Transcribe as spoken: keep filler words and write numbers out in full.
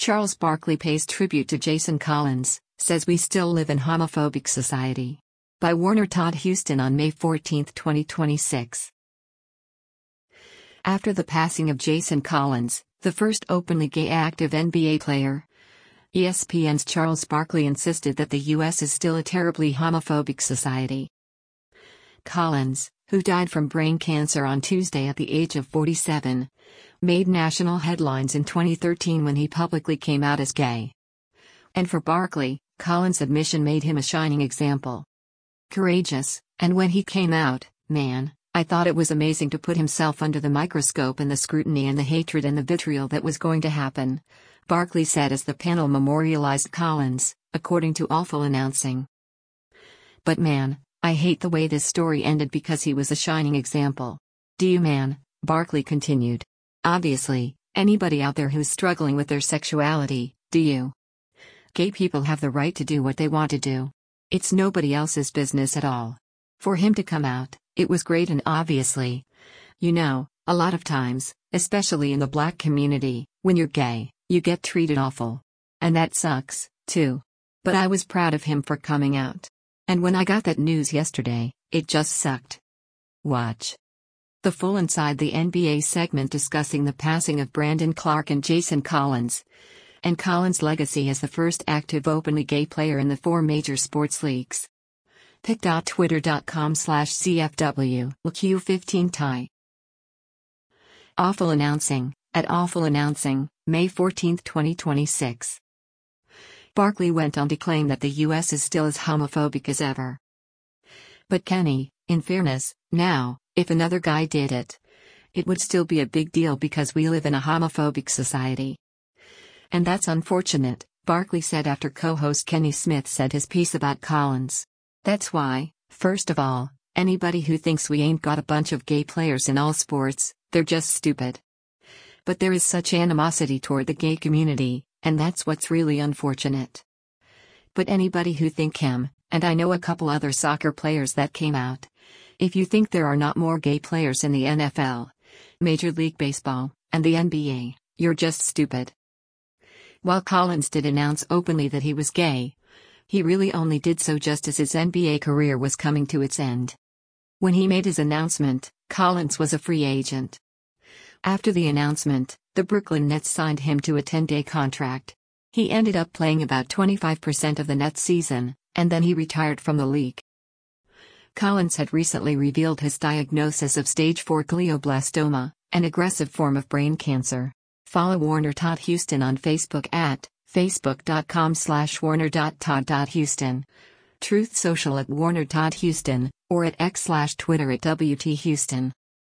Charles Barkley pays tribute to Jason Collins, says we still live in homophobic society. By Warner Todd Houston on May fourteenth, twenty twenty-six. After the passing of Jason Collins, the first openly gay active N B A player, E S P N's Charles Barkley insisted that the U S is still a terribly homophobic society. Collins, who died from brain cancer on Tuesday at the age of forty-seven, made national headlines in twenty thirteen when he publicly came out as gay. And for Barkley, Collins' admission made him a shining example. Courageous, and when he came out, man, I thought it was amazing to put himself under the microscope and the scrutiny and the hatred and the vitriol that was going to happen, Barkley said as the panel memorialized Collins, according to Awful Announcing. But man, I hate the way this story ended because he was a shining example. Do you, man? Barkley continued. Obviously, anybody out there who's struggling with their sexuality, do you? Gay people have the right to do what they want to do. It's nobody else's business at all. For him to come out, it was great, and obviously, you know, a lot of times, especially in the black community, when you're gay, you get treated awful. And that sucks, too. But I was proud of him for coming out. And when I got that news yesterday, it just sucked. Watch the full Inside the N B A segment discussing the passing of Brandon Clarke and Jason Collins, and Collins' legacy as the first active openly gay player in the four major sports leagues. pic.twitter.com slash CFW Q fifteen tie. Awful Announcing, at Awful Announcing, May fourteenth, twenty twenty-six. Barkley went on to claim that the U S is still as homophobic as ever. But Kenny, in fairness, now, if another guy did it, it would still be a big deal because we live in a homophobic society. And that's unfortunate, Barkley said after co-host Kenny Smith said his piece about Collins. That's why, first of all, anybody who thinks we ain't got a bunch of gay players in all sports, they're just stupid. But there is such animosity toward the gay community, and that's what's really unfortunate. But anybody who think him, and I know a couple other soccer players that came out, if you think there are not more gay players in the N F L, Major League Baseball, and the N B A, you're just stupid. While Collins did announce openly that he was gay, he really only did so just as his N B A career was coming to its end. When he made his announcement, Collins was a free agent. After the announcement, the Brooklyn Nets signed him to a ten-day contract. He ended up playing about twenty-five percent of the Nets season, and then he retired from the league. Collins had recently revealed his diagnosis of stage four glioblastoma, an aggressive form of brain cancer. Follow Warner Todd Houston on Facebook at facebook.com slash warner.todd.houston, Truth Social at Warner Todd Houston, or at X slash Twitter at W T Houston.